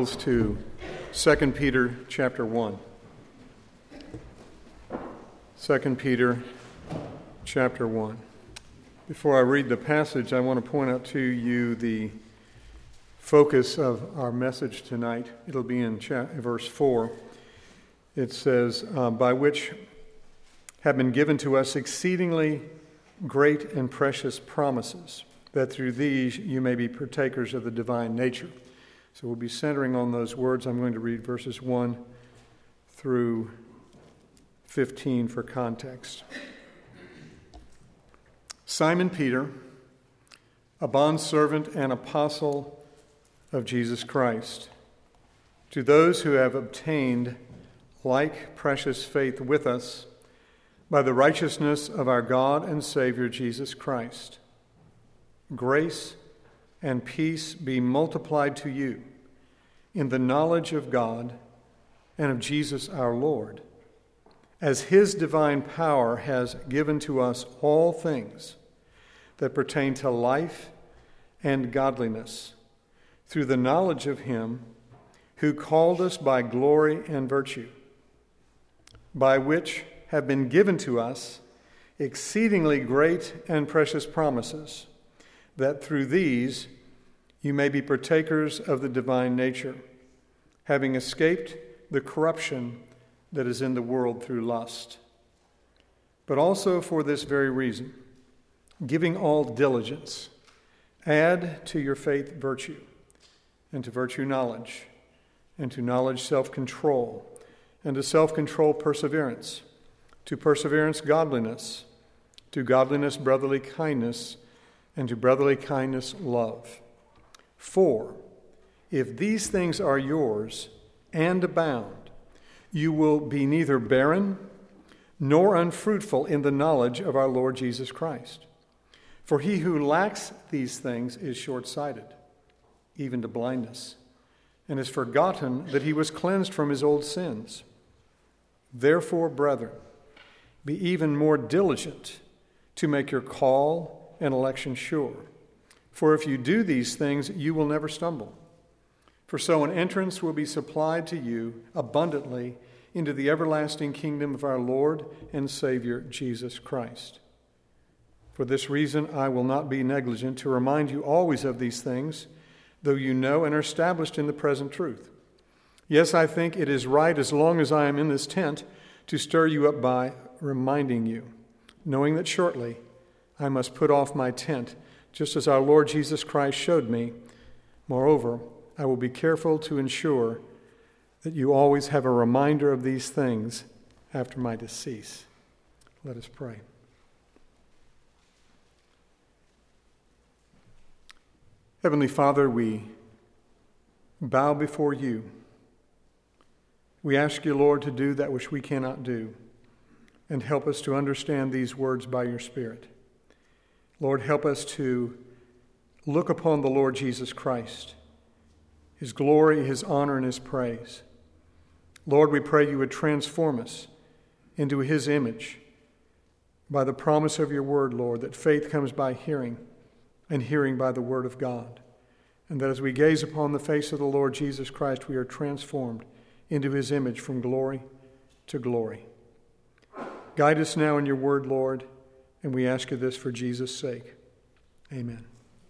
Bibles to 2 Peter chapter 1. 2 Peter chapter 1. Before I read the passage, I want to point out to you the focus of our message tonight. It'll be in verse 4. It says, by which have been given to us exceedingly great and precious promises, that through these you may be partakers of the divine nature. So we'll be centering on those words. I'm going to read verses 1 through 15 for context. Simon Peter, a bondservant and apostle of Jesus Christ, to those who have obtained like precious faith with us by the righteousness of our God and Savior Jesus Christ, grace and peace be multiplied to you in the knowledge of God and of Jesus our Lord, as his divine power has given to us all things that pertain to life and godliness, through the knowledge of him who called us by glory and virtue, by which have been given to us exceedingly great and precious promises, that through these you may be partakers of the divine nature, having escaped the corruption that is in the world through lust. But also for this very reason, giving all diligence, add to your faith virtue, and to virtue knowledge, and to knowledge self-control, and to self-control perseverance, to perseverance godliness, to godliness brotherly kindness, and to brotherly kindness love. For if these things are yours and abound, you will be neither barren nor unfruitful in the knowledge of our Lord Jesus Christ. For he who lacks these things is short-sighted, even to blindness, and has forgotten that he was cleansed from his old sins. Therefore, brethren, be even more diligent to make your call and election sure. For if you do these things, you will never stumble. For so an entrance will be supplied to you abundantly into the everlasting kingdom of our Lord and Savior, Jesus Christ. For this reason, I will not be negligent to remind you always of these things, though you know and are established in the present truth. Yes, I think it is right, as long as I am in this tent, to stir you up by reminding you, knowing that shortly I must put off my tent, just as our Lord Jesus Christ showed me. Moreover, I will be careful to ensure that you always have a reminder of these things after my decease. Let us pray. Heavenly Father, we bow before you. We ask you, Lord, to do that which we cannot do, and help us to understand these words by your Spirit. Lord, help us to look upon the Lord Jesus Christ, his glory, his honor, and his praise. Lord, we pray you would transform us into his image by the promise of your word, Lord, that faith comes by hearing, and hearing by the word of God. And that as we gaze upon the face of the Lord Jesus Christ, we are transformed into his image from glory to glory. Guide us now in your word, Lord, and we ask you this for Jesus' sake. Amen.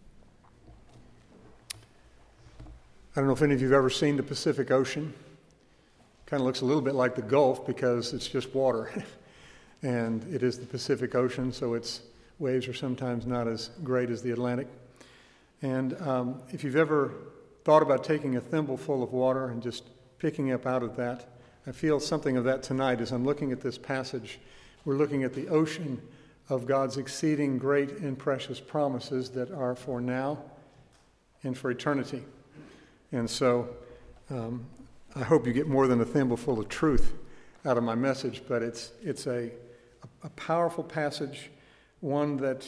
I don't know if any of you have ever seen the Pacific Ocean. Kind of looks a little bit like the Gulf because it's just water. And it is the Pacific Ocean, so its waves are sometimes not as great as the Atlantic. And if you've ever thought about taking a thimbleful of water and just picking up out of that, I feel something of that tonight as I'm looking at this passage. We're looking at the ocean of God's exceeding great and precious promises that are for now and for eternity. And so I hope you get more than a thimbleful of truth out of my message, but it's a powerful passage, one that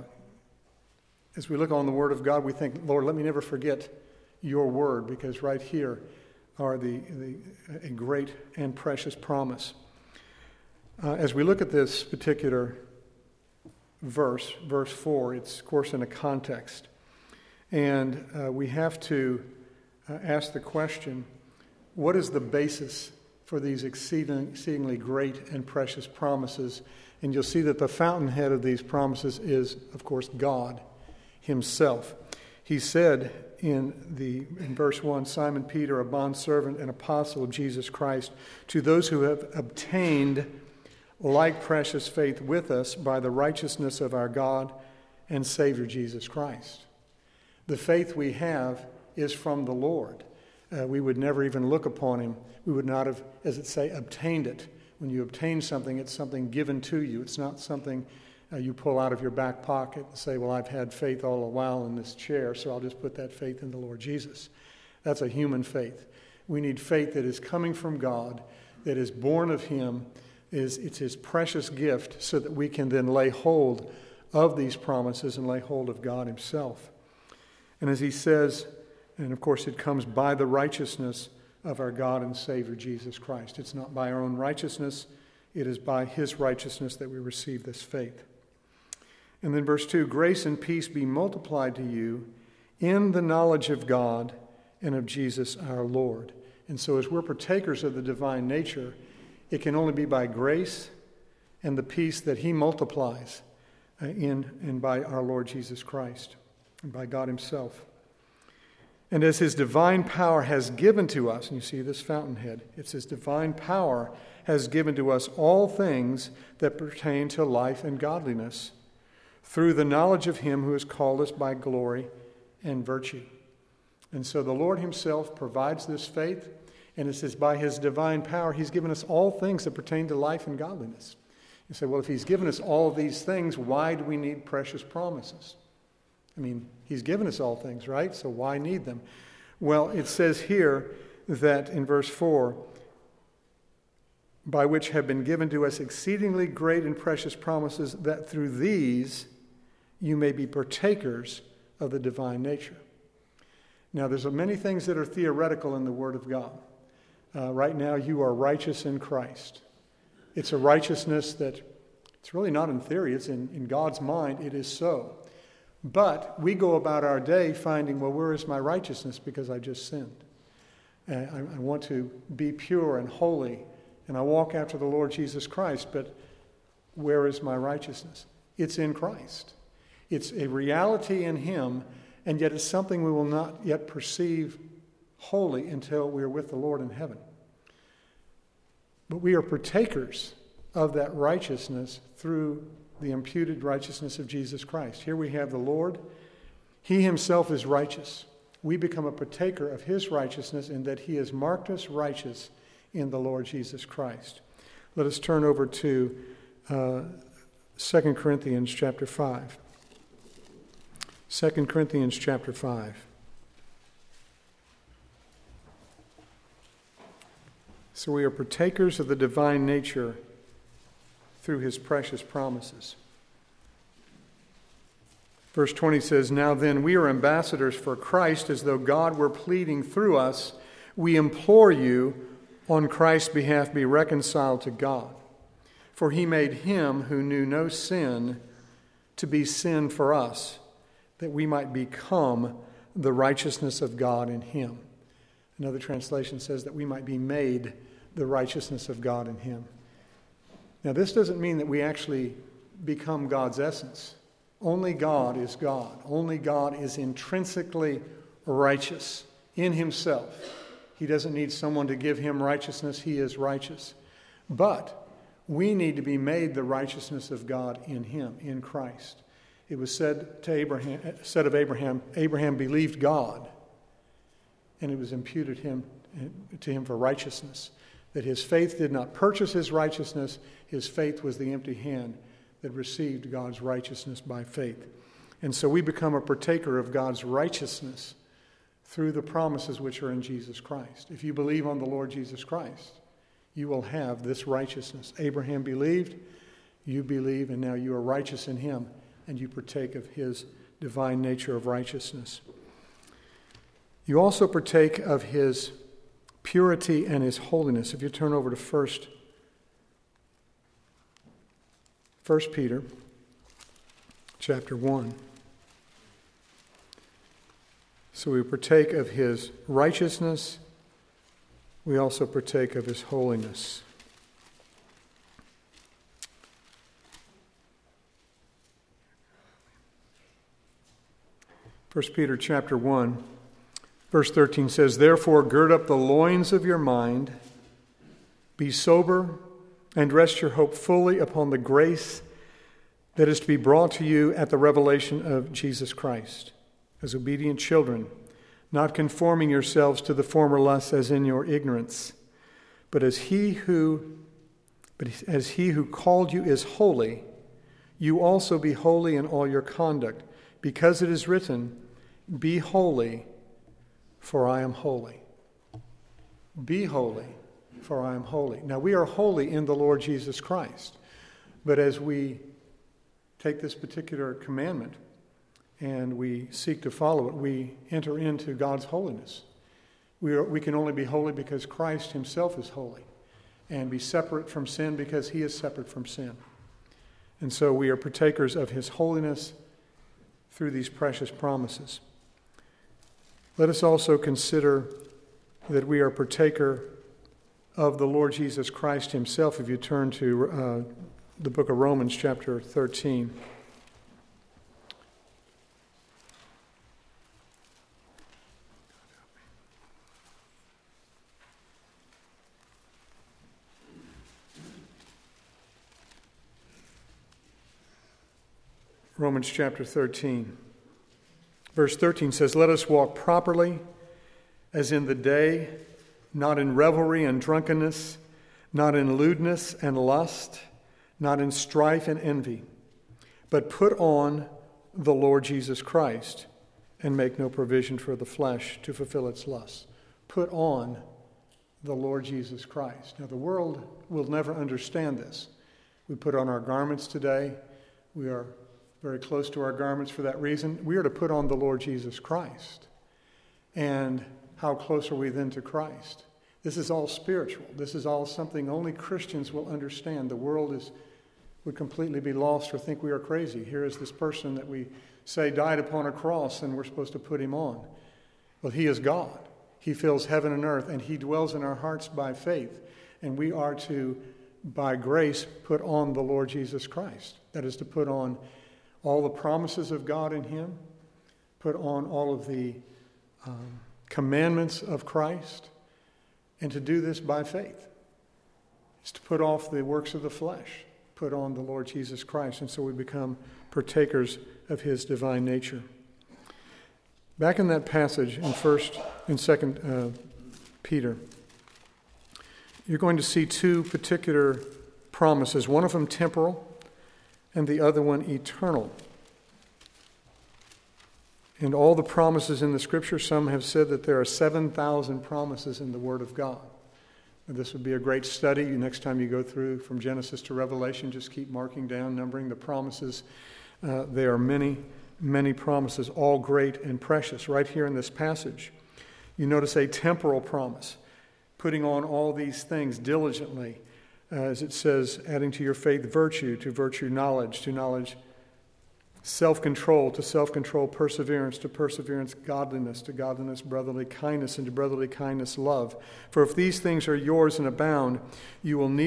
as we look on the Word of God, we think, Lord, let me never forget your word, because right here are a great and precious promise. As we look at this particular verse 4, it's, of course, in a context. And we have to ask the question, what is the basis for these exceedingly great and precious promises? And you'll see that the fountainhead of these promises is, of course, God himself. He said in verse 1, Simon Peter, a bondservant and apostle of Jesus Christ, to those who have obtained like precious faith with us by the righteousness of our God and Savior Jesus Christ. The faith we have is from the Lord. We would never even look upon him. We would not have, as it say, obtained it. When you obtain something, it's something given to you. It's not something you pull out of your back pocket and say, well, I've had faith all the while in this chair, so I'll just put that faith in the Lord Jesus. That's a human faith. We need faith that is coming from God, that is born of him. It's his precious gift so that we can then lay hold of these promises and lay hold of God himself. And as he says, and of course it comes by the righteousness of our God and Savior Jesus Christ. It's not by our own righteousness. It is by his righteousness that we receive this faith. And then verse 2, grace and peace be multiplied to you in the knowledge of God and of Jesus our Lord. And so as we're partakers of the divine nature, it can only be by grace and the peace that he multiplies in and by our Lord Jesus Christ and by God himself. And as his divine power has given to us, and you see this fountainhead, it's his divine power has given to us all things that pertain to life and godliness through the knowledge of him who has called us by glory and virtue. And so the Lord himself provides this faith, and it says by his divine power he's given us all things that pertain to life and godliness. You say, well, if he's given us all these things, why do we need precious promises? I mean, he's given us all things, right? So why need them? Well, it says here that in verse 4, by which have been given to us exceedingly great and precious promises, that through these you may be partakers of the divine nature. Now, there's many things that are theoretical in the Word of God. Right now, you are righteous in Christ. It's a righteousness that it's really not in theory. It's in God's mind. It is so. But we go about our day finding, well, where is my righteousness because I just sinned? I want to be pure and holy, and I walk after the Lord Jesus Christ, but where is my righteousness? It's in Christ. It's a reality in him, and yet it's something we will not yet perceive wholly until we are with the Lord in heaven. But we are partakers of that righteousness through the imputed righteousness of Jesus Christ. Here we have the Lord. He himself is righteous. We become a partaker of his righteousness in that he has marked us righteous in the Lord Jesus Christ. Let us turn over to 2 Corinthians chapter 5. 2 Corinthians chapter 5. So we are partakers of the divine nature through his precious promises. Verse 20 says, now then, we are ambassadors for Christ, as though God were pleading through us. We implore you, on Christ's behalf, be reconciled to God. For he made him who knew no sin to be sin for us, that we might become the righteousness of God in him. Another translation says that we might be made the righteousness of God in him. Now, this doesn't mean that we actually become God's essence. Only God is God. Only God is intrinsically righteous in himself. He doesn't need someone to give him righteousness. He is righteous. But we need to be made the righteousness of God in him, in Christ. It was said of Abraham, Abraham believed God, and it was imputed to him for righteousness. That his faith did not purchase his righteousness. His faith was the empty hand that received God's righteousness by faith. And so we become a partaker of God's righteousness through the promises which are in Jesus Christ. If you believe on the Lord Jesus Christ, you will have this righteousness. Abraham believed, you believe, and now you are righteous in him, and you partake of his divine nature of righteousness. You also partake of his purity and his holiness. If you turn over to 1 Peter chapter 1. So we partake of his righteousness. We also partake of his holiness. First Peter chapter 1, verse 13 says, "Therefore gird up the loins of your mind, be sober, and rest your hope fully upon the grace that is to be brought to you at the revelation of Jesus Christ. As obedient children, not conforming yourselves to the former lusts as in your ignorance, but as he who called you is holy, you also be holy in all your conduct, because it is written, 'Be holy, for I am holy.'" Be holy, for I am holy. Now, we are holy in the Lord Jesus Christ, but as we take this particular commandment and we seek to follow it, we enter into God's holiness. We can only be holy because Christ himself is holy, and be separate from sin because he is separate from sin. And so we are partakers of his holiness through these precious promises. Let us also consider that we are partaker of the Lord Jesus Christ himself. If you turn to the book of Romans chapter 13. Romans chapter 13. Verse 13 says, "Let us walk properly as in the day, not in revelry and drunkenness, not in lewdness and lust, not in strife and envy, but put on the Lord Jesus Christ and make no provision for the flesh to fulfill its lusts." Put on the Lord Jesus Christ. Now, the world will never understand this. We put on our garments today. We are very close to our garments for that reason. We are to put on the Lord Jesus Christ. And how close are we then to Christ? This is all spiritual. This is all something only Christians will understand. The world would completely be lost or think we are crazy. Here is this person that we say died upon a cross and we're supposed to put him on. Well, he is God. He fills heaven and earth, and he dwells in our hearts by faith. And we are to, by grace, put on the Lord Jesus Christ. That is to put on all the promises of God in him, put on all of the commandments of Christ, and to do this by faith. It's to put off the works of the flesh, put on the Lord Jesus Christ, and so we become partakers of his divine nature. Back in that passage in 1st and 2nd Peter, you're going to see two particular promises, one of them temporal and the other one eternal. And all the promises in the Scripture, some have said that there are 7,000 promises in the Word of God. And this would be a great study. Next time you go through from Genesis to Revelation, just keep marking down, numbering the promises. There are many, many promises, all great and precious. Right here in this passage, you notice a temporal promise, putting on all these things diligently. As it says, adding to your faith virtue, to virtue knowledge, to knowledge self-control, to self-control perseverance, to perseverance godliness, to godliness brotherly kindness, and to brotherly kindness love. For if these things are yours and neither you will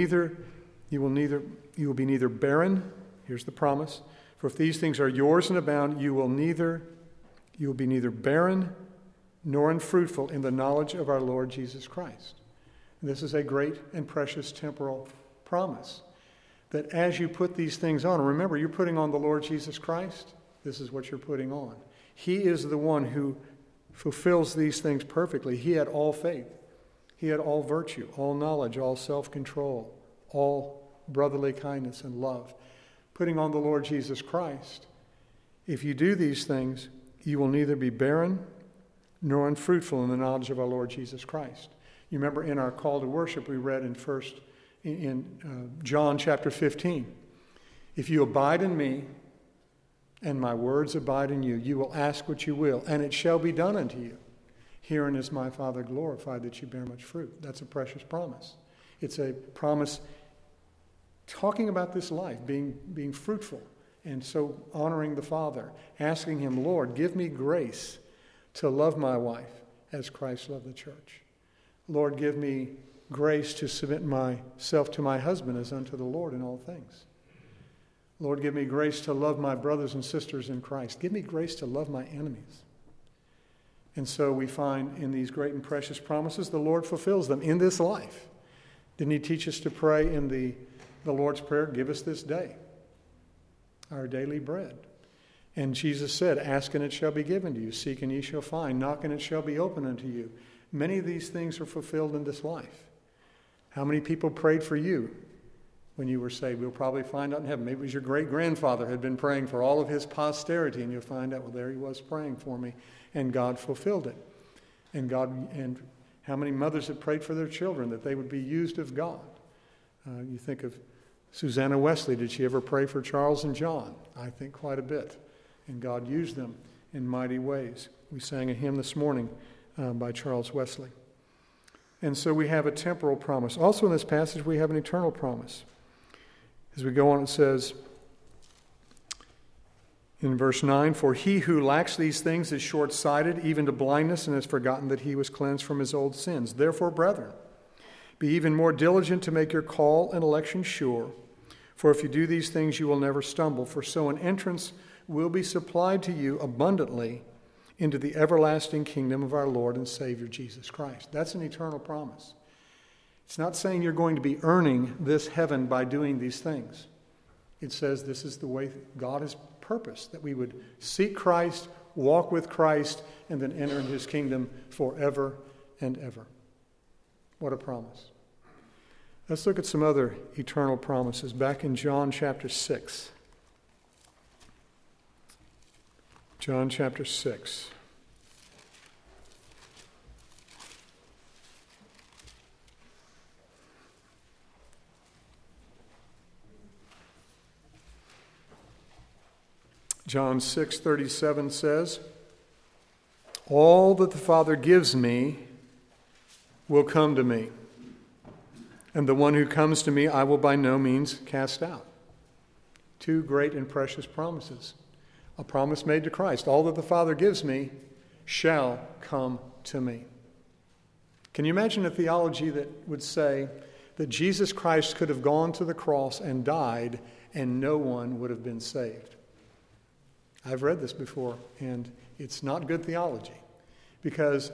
be neither barren. Here's the promise. For if these things are yours and abound, you will be neither barren nor unfruitful in the knowledge of our Lord Jesus Christ. This is a great and precious temporal promise, that as you put these things on, remember, you're putting on the Lord Jesus Christ. This is what you're putting on. He is the one who fulfills these things perfectly. He had all faith. He had all virtue, all knowledge, all self-control, all brotherly kindness and love. Putting on the Lord Jesus Christ, if you do these things, you will neither be barren nor unfruitful in the knowledge of our Lord Jesus Christ. You remember in our call to worship, we read in John chapter 15, "If you abide in me and my words abide in you, you will ask what you will, and it shall be done unto you. Herein is my Father glorified, that you bear much fruit." That's a precious promise. It's a promise talking about this life, being fruitful, and so honoring the Father, asking him, "Lord, give me grace to love my wife as Christ loved the church. Lord, give me grace to submit myself to my husband as unto the Lord in all things. Lord, give me grace to love my brothers and sisters in Christ. Give me grace to love my enemies. And so we find in these great and precious promises, the Lord fulfills them in this life. Didn't he teach us to pray in the Lord's Prayer? Give us this day our daily bread. And Jesus said, ask and it shall be given to you. Seek and ye shall find. Knock and it shall be opened unto you. Many of these things are fulfilled in this life. How many people prayed for you when you were saved? We'll probably find out in heaven. Maybe it was your great-grandfather had been praying for all of his posterity, and you'll find out, well, there he was praying for me, and God fulfilled it. And how many mothers had prayed for their children that they would be used of God? You think of Susanna Wesley. Did she ever pray for Charles and John? I think quite a bit. And God used them in mighty ways. We sang a hymn this morning by Charles Wesley. And so we have a temporal promise. Also in this passage, we have an eternal promise. As we go on, it says in verse 9, for he who lacks these things is short-sighted, even to blindness, and has forgotten that he was cleansed from his old sins. Therefore, brethren, be even more diligent to make your call and election sure. For if you do these things, you will never stumble. For so an entrance will be supplied to you abundantly into the everlasting kingdom of our Lord and Savior Jesus Christ. That's an eternal promise. It's not saying you're going to be earning this heaven by doing these things. It says this is the way God has purposed, that we would seek Christ, walk with Christ, and then enter in his kingdom forever and ever. What a promise. Let's look at some other eternal promises back in John chapter 6. John chapter 6. John 6:37 says, all that the Father gives me will come to me, and the one who comes to me I will by no means cast out. Two great and precious promises. A promise made to Christ. All that the Father gives me shall come to me. Can you imagine a theology that would say that Jesus Christ could have gone to the cross and died and no one would have been saved? I've read this before, and it's not good theology, because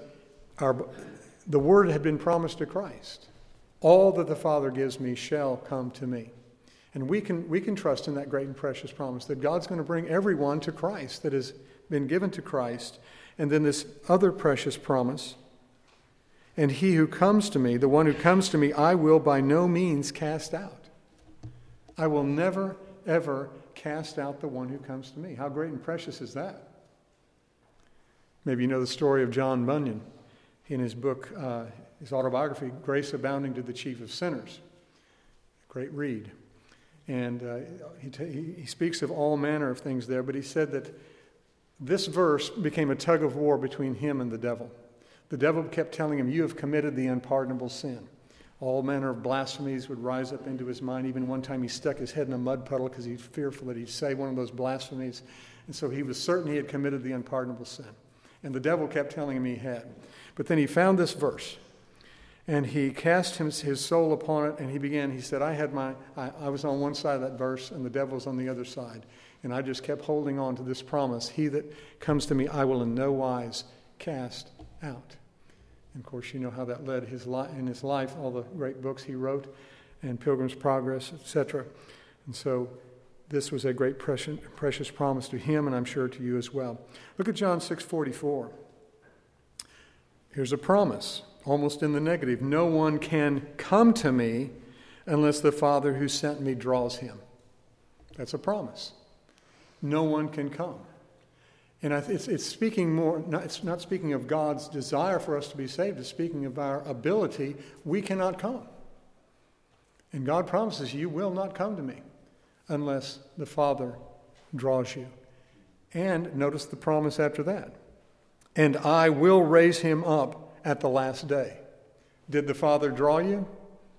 the word had been promised to Christ. All that the Father gives me shall come to me. And we can trust in that great and precious promise that God's going to bring everyone to Christ that has been given to Christ. And then this other precious promise, and he who comes to me, the one who comes to me, I will by no means cast out. I will never, ever cast out the one who comes to me. How great and precious is that? Maybe you know the story of John Bunyan in his book, his autobiography, Grace Abounding to the Chief of Sinners. Great read. And he speaks of all manner of things there, but he said that this verse became a tug of war between him and the devil. The devil kept telling him, you have committed the unpardonable sin. All manner of blasphemies would rise up into his mind. Even one time he stuck his head in a mud puddle because he was fearful that he'd say one of those blasphemies. And so he was certain he had committed the unpardonable sin. And the devil kept telling him he had. But then he found this verse. And he cast his soul upon it, and he said, I was on one side of that verse, and the devil was on the other side. And I just kept holding on to this promise. He that comes to me, I will in no wise cast out. And of course, you know how that led in his life, all the great books he wrote, and Pilgrim's Progress, etc. And so this was a great precious promise to him, and I'm sure to you as well. Look at John 6:44. Here's a promise, almost in the negative. No one can come to me unless the Father who sent me draws him. That's a promise. No one can come. And it's speaking more, it's not speaking of God's desire for us to be saved. It's speaking of our ability. We cannot come. And God promises, you will not come to me unless the Father draws you. And notice the promise after that. And I will raise him up at the last day. Did the Father draw you?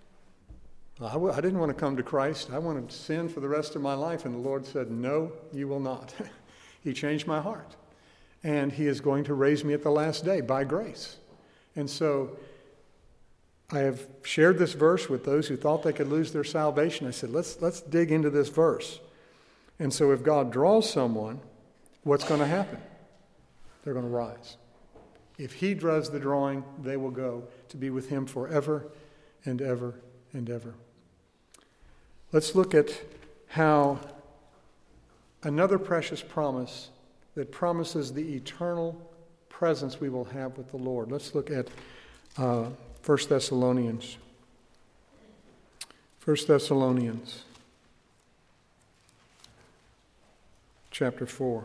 I didn't want to come to Christ. I wanted to sin for the rest of my life. And the Lord said, no, you will not. He changed my heart. and he is going to raise me at the last day by grace. And so I have shared this verse with those who thought they could lose their salvation. I said, let's dig into this verse. And so if God draws someone, what's going to happen? They're going to rise. If he draws the drawing, they will go to be with him forever and ever and ever. Let's look at how another precious promise that promises the eternal presence we will have with the Lord. Let's look at 1 Thessalonians. 1 Thessalonians chapter 4.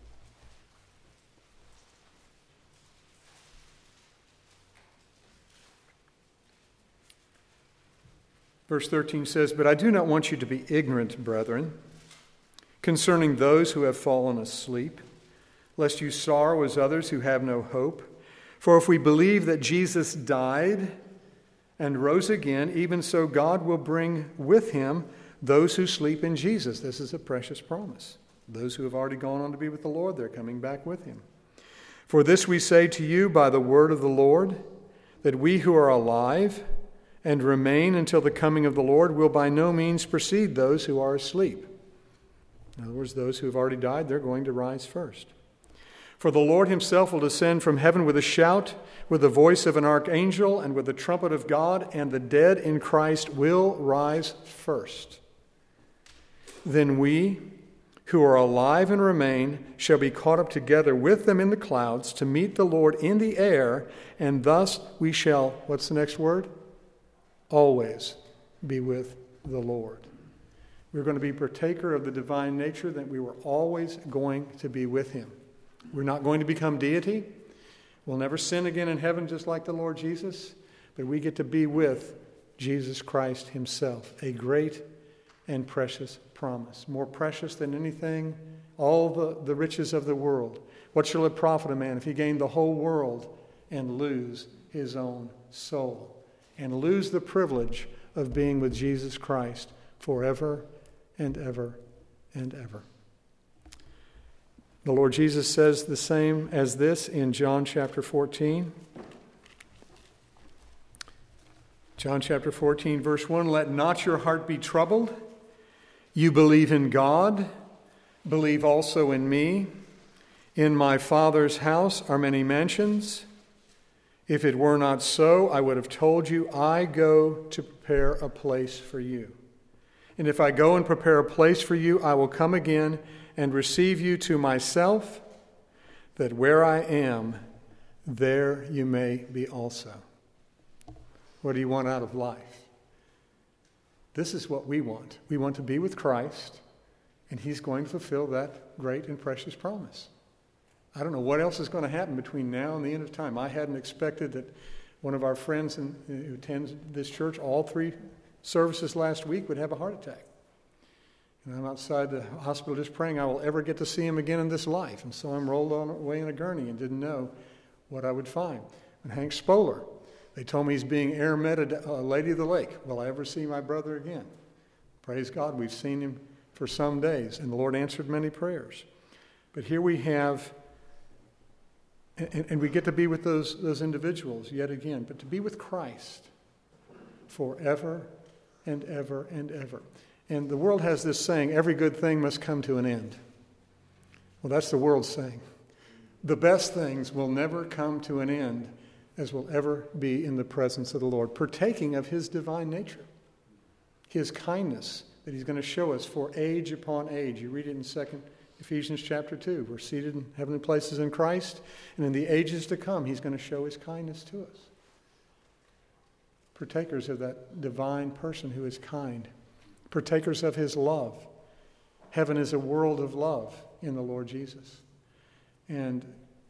Verse 13 says, "But I do not want you to be ignorant, brethren, concerning those who have fallen asleep, lest you sorrow as others who have no hope. For if we believe that Jesus died and rose again, even so God will bring with him those who sleep in Jesus." This is a precious promise. Those who have already gone on to be with the Lord, they're coming back with him. "For this we say to you by the word of the Lord, that we who are alive and remain until the coming of the Lord will by no means precede those who are asleep." In other words, those who have already died, they're going to rise first. "For the Lord himself will descend from heaven with a shout, with the voice of an archangel, and with the trumpet of God, and the dead in Christ will rise first. Then we, who are alive and remain, shall be caught up together with them in the clouds to meet the Lord in the air, and thus we shall," what's the next word? "Always be with the Lord." We're going to be partaker of the divine nature, that we were always going to be with him. We're not going to become deity. We'll never sin again in heaven just like the Lord Jesus, but we get to be with Jesus Christ himself, a great and precious promise, more precious than anything, all the riches of the world. What shall it profit a man if he gain the whole world and lose his own soul, and lose the privilege of being with Jesus Christ forever and ever and ever? The Lord Jesus says the same as this in John chapter 14. John chapter 14, verse 1, "Let not your heart be troubled. You believe in God, believe also in me. In my Father's house are many mansions. If it were not so, I would have told you, I go to prepare a place for you. And if I go and prepare a place for you, I will come again and receive you to myself, that where I am, there you may be also." What do you want out of life? This is what we want. We want to be with Christ, and he's going to fulfill that great and precious promise. I don't know what else is going to happen between now and the end of time. I hadn't expected that one of our friends who attends this church all 3 services last week would have a heart attack. And I'm outside the hospital just praying I will ever get to see him again in this life. And so I'm rolled away in a gurney and didn't know what I would find. And Hank Spoler, they told me he's being air meted Lady of the Lake. Will I ever see my brother again? Praise God, we've seen him for some days, and the Lord answered many prayers. But here we have, and we get to be with those individuals yet again, but to be with Christ forever and ever and ever. And the world has this saying, every good thing must come to an end. Well, that's the world's saying. The best things will never come to an end as will ever be in the presence of the Lord, partaking of his divine nature, his kindness that he's going to show us for age upon age. You read it in 2 Ephesians chapter 2. We're seated in heavenly places in Christ, and in the ages to come, he's going to show his kindness to us. Partakers of that divine person who is kind. Partakers of his love. Heaven is a world of love in the Lord Jesus. And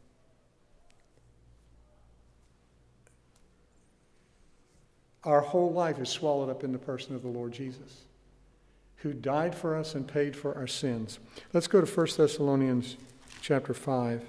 our whole life is swallowed up in the person of the Lord Jesus, who died for us and paid for our sins. Let's go to 1 Thessalonians chapter 5.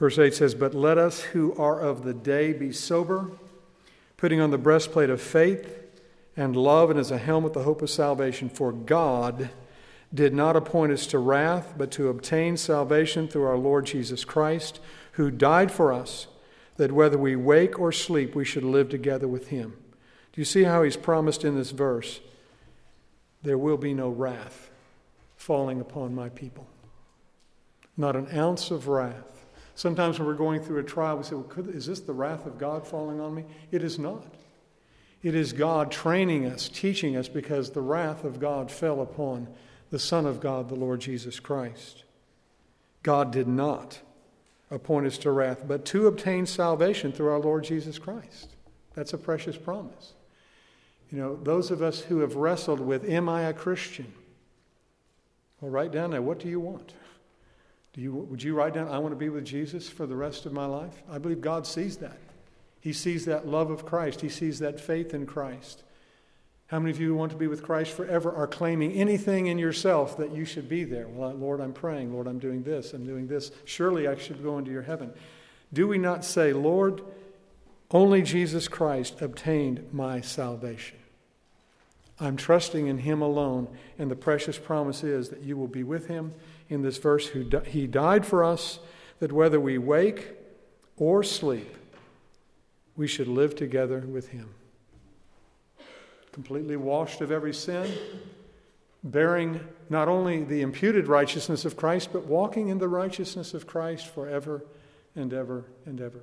Verse 8 says, "But let us who are of the day be sober, putting on the breastplate of faith and love, and as a helmet the hope of salvation. For God did not appoint us to wrath, but to obtain salvation through our Lord Jesus Christ, who died for us, that whether we wake or sleep, we should live together with him." Do you see how he's promised in this verse? There will be no wrath falling upon my people. Not an ounce of wrath. Sometimes when we're going through a trial, we say, well, is this the wrath of God falling on me? It is not. It is God training us, teaching us, because the wrath of God fell upon the Son of God, the Lord Jesus Christ. God did not appoint us to wrath, but to obtain salvation through our Lord Jesus Christ. That's a precious promise. You know, those of us who have wrestled with, am I a Christian? Well, write down there, what do you want? Would you write down, I want to be with Jesus for the rest of my life? I believe God sees that. He sees that love of Christ. He sees that faith in Christ. How many of you who want to be with Christ forever are claiming anything in yourself that you should be there? Well, Lord, I'm praying. Lord, I'm doing this. I'm doing this. Surely I should go into your heaven. Do we not say, Lord, only Jesus Christ obtained my salvation? I'm trusting in him alone, and the precious promise is that you will be with him. In this verse, he died for us, that whether we wake or sleep, we should live together with him. Completely washed of every sin, bearing not only the imputed righteousness of Christ, but walking in the righteousness of Christ forever and ever and ever.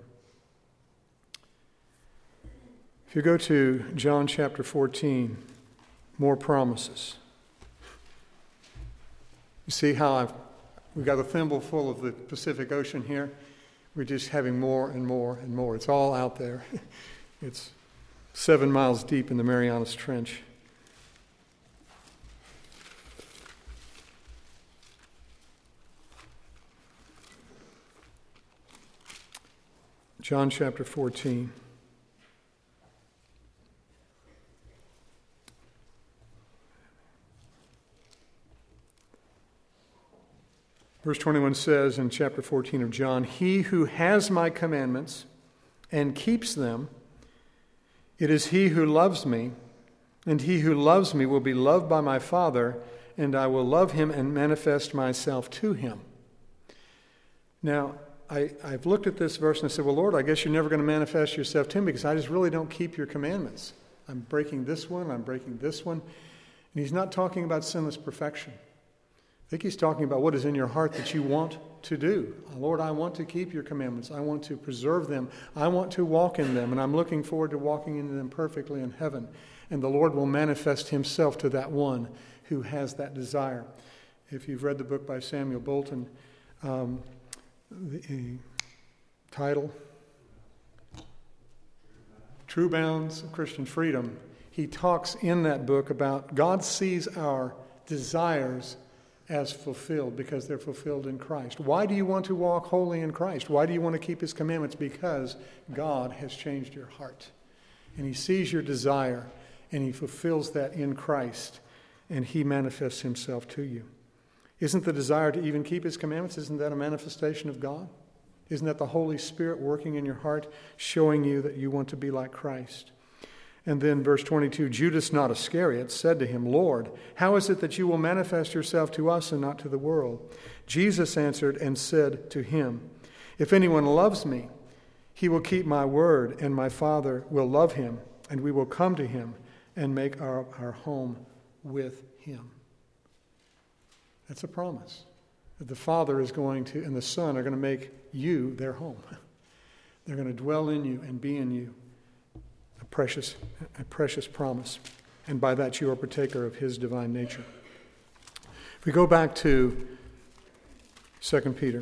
If you go to John chapter 14, more promises. You see how we've got a thimble full of the Pacific Ocean here. We're just having more and more and more. It's all out there. It's 7 miles deep in the Marianas Trench. John chapter 14. Verse 21 says in chapter 14 of John, "He who has my commandments and keeps them, it is he who loves me, and he who loves me will be loved by my Father, and I will love him and manifest myself to him." Now, I've looked at this verse and I said, well, Lord, I guess you're never going to manifest yourself to me because I just really don't keep your commandments. I'm breaking this one, I'm breaking this one. And he's not talking about sinless perfection. I think he's talking about what is in your heart that you want to do. Lord, I want to keep your commandments. I want to preserve them. I want to walk in them, and I'm looking forward to walking in them perfectly in heaven. And the Lord will manifest himself to that one who has that desire. If you've read the book by Samuel Bolton, the title, True Bounds of Christian Freedom, he talks in that book about God sees our desires as fulfilled because they're fulfilled in Christ. Why do you want to walk holy in Christ? Why do you want to keep his commandments? Because God has changed your heart. And he sees your desire and he fulfills that in Christ and he manifests himself to you. Isn't the desire to even keep his commandments, isn't that a manifestation of God? Isn't that the Holy Spirit working in your heart, showing you that you want to be like Christ? And then verse 22, Judas, not Iscariot, said to him, Lord, how is it that you will manifest yourself to us and not to the world? Jesus answered and said to him, if anyone loves me, he will keep my word, and my Father will love him, and we will come to him and make our home with him. That's a promise. That the Father is going to, and the Son are going to make you their home. They're going to dwell in you and be in you. A precious promise. And by that you are partaker of his divine nature. If we go back to 2 Peter.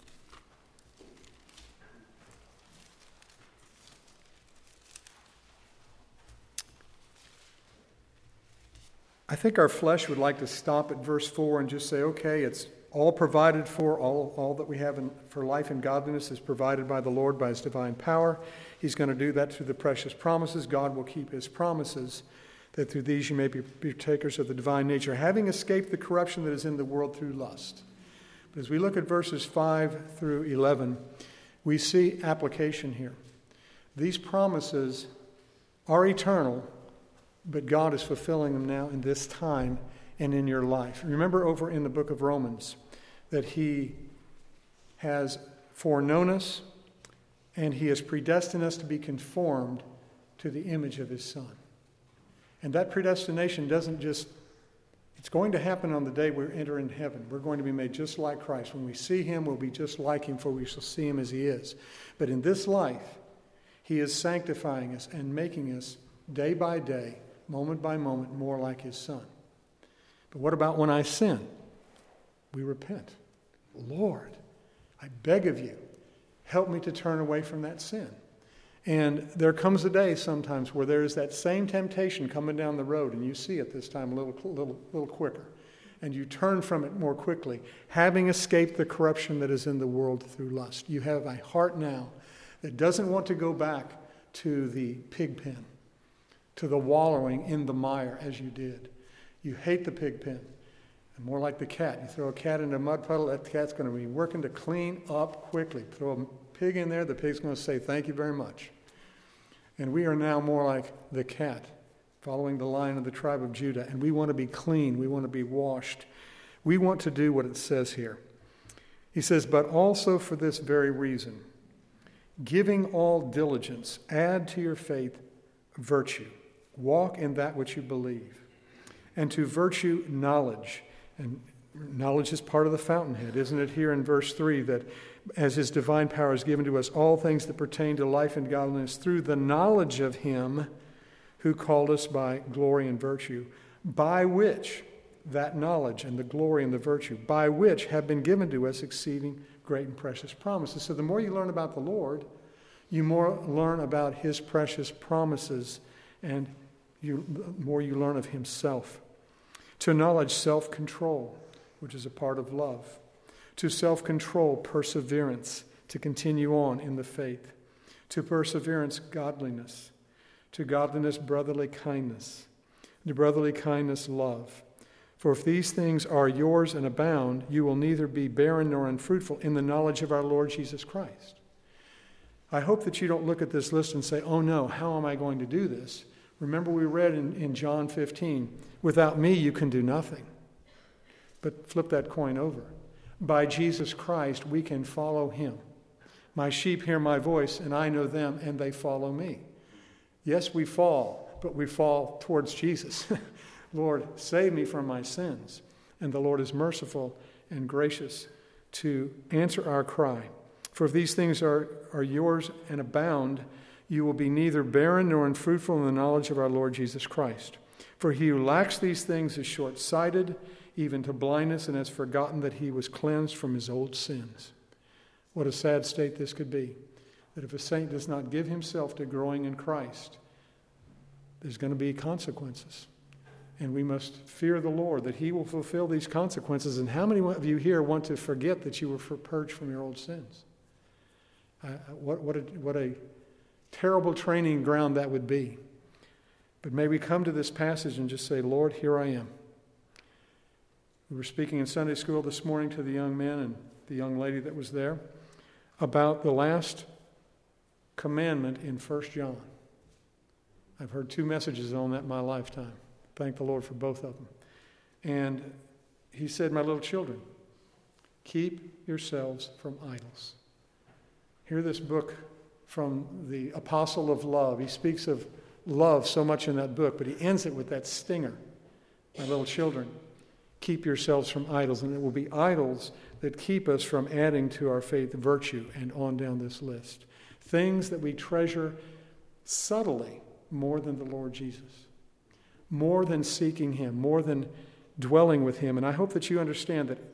I think our flesh would like to stop at verse 4 and just say, okay, it's all provided for, all that we have for life and godliness is provided by the Lord by his divine power. He's going to do that through the precious promises. God will keep his promises, that through these you may be partakers of the divine nature, having escaped the corruption that is in the world through lust. But as we look at verses 5 through 11, we see application here. These promises are eternal, but God is fulfilling them now in this time and in your life. Remember over in the book of Romans that he has foreknown us and he has predestined us to be conformed to the image of his Son. And that predestination doesn't just, it's going to happen on the day we enter in heaven. We're going to be made just like Christ. When we see him, we'll be just like him, for we shall see him as he is. But in this life, he is sanctifying us and making us day by day, moment by moment, more like his Son. But what about when I sin? We repent. Lord, I beg of you, help me to turn away from that sin. And there comes a day sometimes where there is that same temptation coming down the road, and you see it this time a little quicker. And you turn from it more quickly, having escaped the corruption that is in the world through lust. You have a heart now that doesn't want to go back to the pig pen, to the wallowing in the mire as you did. You hate the pig pen. And more like the cat. You throw a cat in a mud puddle, that cat's going to be working to clean up quickly. Throw a pig in there, the pig's going to say, thank you very much. And we are now more like the cat, following the line of the tribe of Judah. And we want to be clean. We want to be washed. We want to do what it says here. He says, but also for this very reason, giving all diligence, add to your faith virtue. Walk in that which you believe. And to virtue, knowledge. And knowledge is part of the fountainhead, isn't it? Here in verse 3, that as his divine power has given to us all things that pertain to life and godliness through the knowledge of him who called us by glory and virtue, by which that knowledge and the glory and the virtue, by which have been given to us exceeding great and precious promises. So the more you learn about the Lord, you more learn about his precious promises, and the more you learn of himself. To knowledge, self-control, which is a part of love. To self-control, perseverance, to continue on in the faith. To perseverance, godliness. To godliness, brotherly kindness. To brotherly kindness, love. For if these things are yours and abound, you will neither be barren nor unfruitful in the knowledge of our Lord Jesus Christ. I hope that you don't look at this list and say, oh no, how am I going to do this? Remember we read in John 15, without me you can do nothing. But flip that coin over. By Jesus Christ we can follow him. My sheep hear my voice, and I know them, and they follow me. Yes, we fall, but we fall towards Jesus. Lord, save me from my sins. And the Lord is merciful and gracious to answer our cry. For if these things are yours and abound, you will be neither barren nor unfruitful in the knowledge of our Lord Jesus Christ. For he who lacks these things is short-sighted, even to blindness, and has forgotten that he was cleansed from his old sins. What a sad state this could be, that if a saint does not give himself to growing in Christ, there's going to be consequences. And we must fear the Lord, that he will fulfill these consequences. And how many of you here want to forget that you were purged from your old sins? What a terrible training ground that would be. But may we come to this passage and just say, Lord, here I am. We were speaking in Sunday school this morning to the young men and the young lady that was there about the last commandment in 1 John. I've heard 2 messages on that in my lifetime. Thank the Lord for both of them. And he said, my little children, keep yourselves from idols. Hear this book from the apostle of love. He speaks of love so much in that book, but he ends it with that stinger. My little children, keep yourselves from idols. And it will be idols that keep us from adding to our faith virtue, and on down this list. Things that we treasure subtly more than the Lord Jesus. More than seeking him, more than dwelling with him. And I hope that you understand that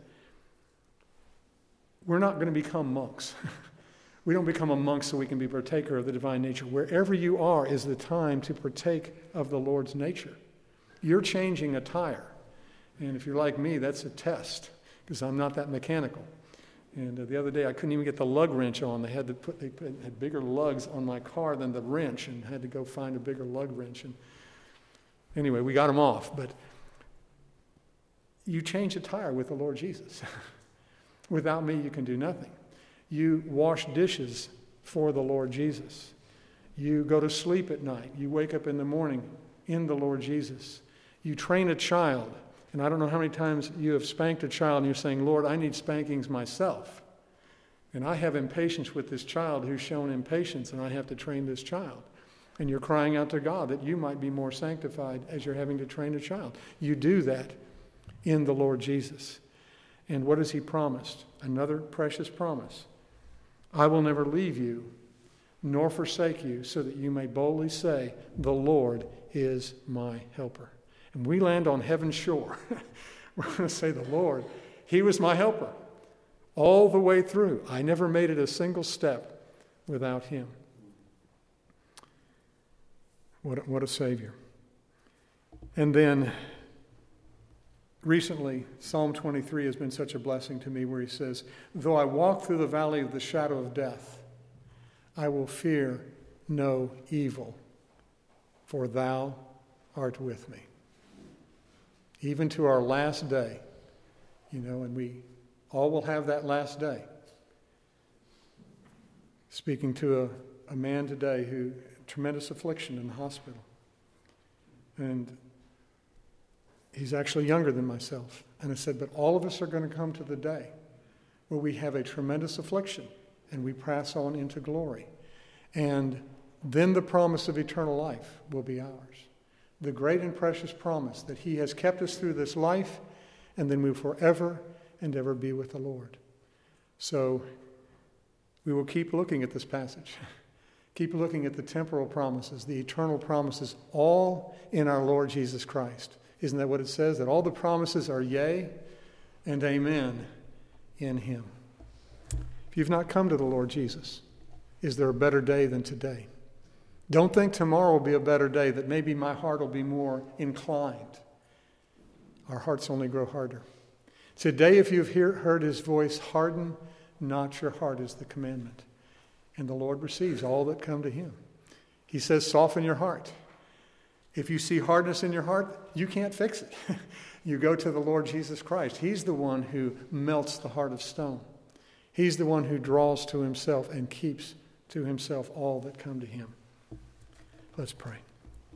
we're not going to become monks. We don't become a monk so we can be partaker of the divine nature. Wherever you are is the time to partake of the Lord's nature. You're changing a tire. And if you're like me, that's a test, because I'm not that mechanical. And the other day, I couldn't even get the lug wrench on. They had bigger lugs on my car than the wrench, and had to go find a bigger lug wrench. And anyway, we got them off. But you change a tire with the Lord Jesus. Without me, you can do nothing. You wash dishes for the Lord Jesus. You go to sleep at night. You wake up in the morning in the Lord Jesus. You train a child. And I don't know how many times you have spanked a child and you're saying, Lord, I need spankings myself. And I have impatience with this child who's shown impatience, and I have to train this child. And you're crying out to God that you might be more sanctified as you're having to train a child. You do that in the Lord Jesus. And what has he promised? Another precious promise. I will never leave you nor forsake you, so that you may boldly say, the Lord is my helper. And we land on heaven's shore. We're going to say, the Lord, he was my helper all the way through. I never made it a single step without him. What a Savior. And then recently, Psalm 23 has been such a blessing to me, where he says, though I walk through the valley of the shadow of death, I will fear no evil, for thou art with me. Even to our last day, and we all will have that last day. Speaking to a man today who tremendous affliction in the hospital. And he's actually younger than myself. And I said, but all of us are going to come to the day where we have a tremendous affliction and we pass on into glory. And then the promise of eternal life will be ours. The great and precious promise that he has kept us through this life, and then we will forever and ever be with the Lord. So we will keep looking at this passage. Keep looking at the temporal promises, the eternal promises, all in our Lord Jesus Christ. Isn't that what it says? That all the promises are yea and amen in him. If you've not come to the Lord Jesus, is there a better day than today? Don't think tomorrow will be a better day, that maybe my heart will be more inclined. Our hearts only grow harder. Today, if you've heard his voice, harden not your heart is the commandment. And the Lord receives all that come to him. He says, soften your heart. If you see hardness in your heart, you can't fix it. You go to the Lord Jesus Christ. He's the one who melts the heart of stone. He's the one who draws to himself and keeps to himself all that come to him. Let's pray.